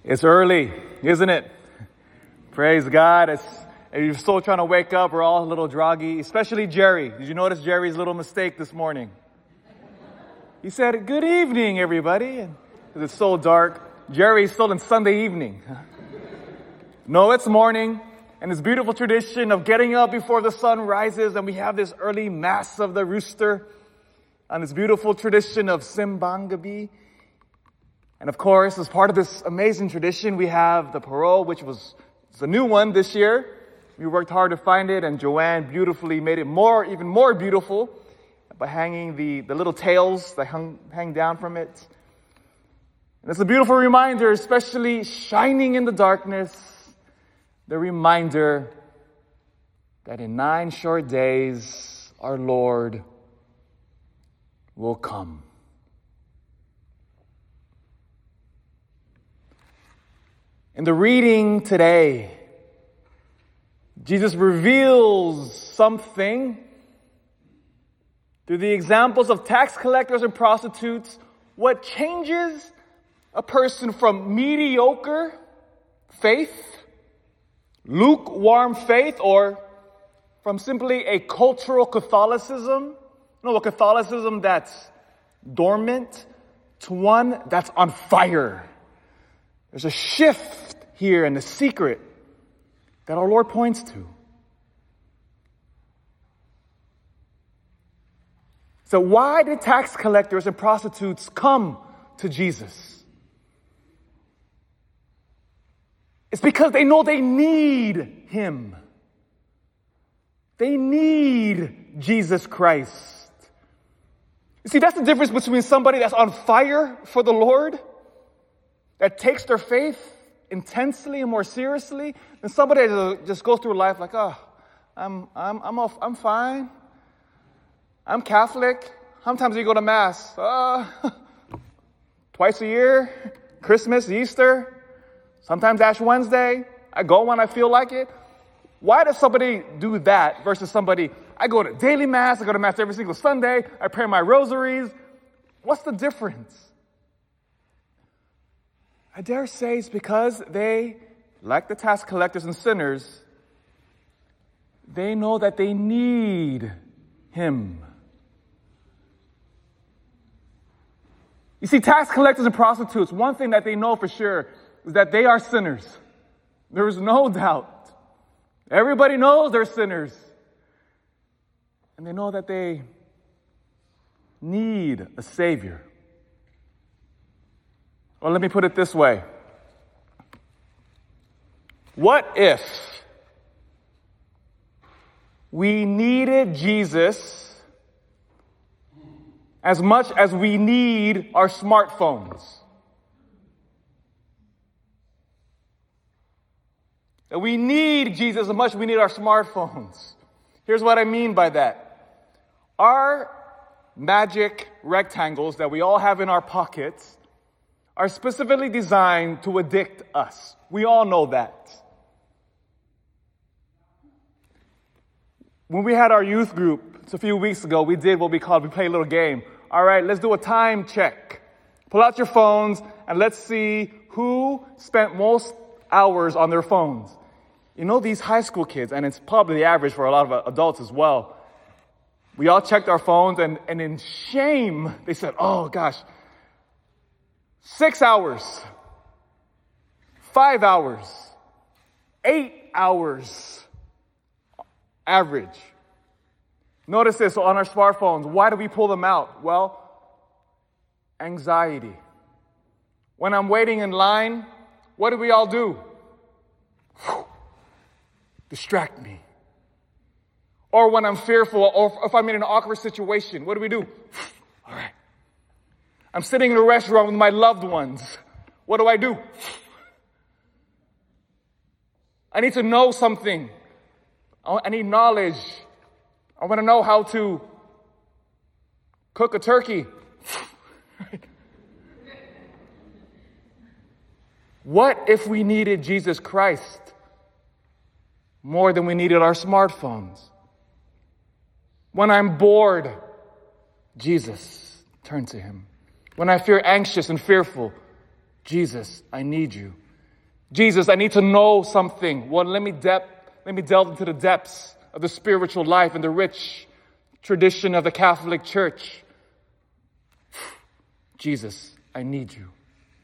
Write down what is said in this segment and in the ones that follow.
It's early, isn't it? Praise God. If you're still trying to wake up, we're all a little groggy, especially Jerry. Did you notice Jerry's little mistake this morning? He said, "Good evening, everybody." And because it's so dark, Jerry's still in Sunday evening. No, it's morning. And this beautiful tradition of getting up before the sun rises, and we have this early mass of the rooster, and this beautiful tradition of Simbang Gabi. And of course, as part of this amazing tradition, we have the parole, which was a new one this year. We worked hard to find it, and Joanne beautifully made it even more beautiful by hanging the little tails that hang down from it. And it's a beautiful reminder, especially shining in the darkness, the reminder that in 9 short days, our Lord will come. In the reading today, Jesus reveals something through the examples of tax collectors and prostitutes, what changes a person from mediocre faith, lukewarm faith, or from simply a cultural Catholicism, a Catholicism that's dormant, to one that's on fire. There's a shift here in the secret that our Lord points to. So why did tax collectors and prostitutes come to Jesus? It's because they know they need Him. They need Jesus Christ. You see, that's the difference between somebody that's on fire for the Lord, that takes their faith intensely and more seriously, than somebody that just goes through life like, I'm fine. I'm Catholic. How many times do you go to Mass? Twice a year. Christmas, Easter. Sometimes Ash Wednesday. I go when I feel like it. Why does somebody do that versus somebody, I go to daily Mass, I go to Mass every single Sunday, I pray my rosaries. What's the difference? I dare say it's because they, like the tax collectors and sinners, they know that they need Him. You see, tax collectors and prostitutes, one thing that they know for sure is that they are sinners. There is no doubt. Everybody knows they're sinners. And they know that they need a Savior. Well, let me put it this way. What if we needed Jesus as much as we need our smartphones? That we need Jesus as much as we need our smartphones. Here's what I mean by that. Our magic rectangles that we all have in our pockets are specifically designed to addict us. We all know that. When we had our youth group, a few weeks ago, we did what we play a little game. All right, let's do a time check. Pull out your phones and let's see who spent most hours on their phones. You know, these high school kids, and it's probably the average for a lot of adults as well, we all checked our phones and in shame, they said, oh gosh, 6 hours, 5 hours, 8 hours, average. Notice this, so on our smartphones, why do we pull them out? Well, anxiety. When I'm waiting in line, what do we all do? Distract me. Or when I'm fearful, or if I'm in an awkward situation, what do? All right. I'm sitting in a restaurant with my loved ones. What do? I need to know something. I need knowledge. I want to know how to cook a turkey. What if we needed Jesus Christ more than we needed our smartphones? When I'm bored, Jesus, turn to Him. When I feel anxious and fearful, Jesus, I need you. Jesus, I need to know something. Well, let me delve into the depths of the spiritual life and the rich tradition of the Catholic Church. Jesus, I need you.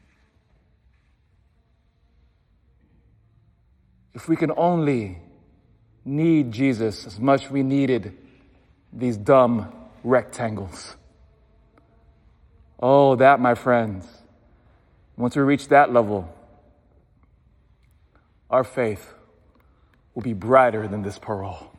If we can only need Jesus as much as we needed these dumb rectangles. Oh, that, my friends, once we reach that level, our faith will be brighter than this pearl.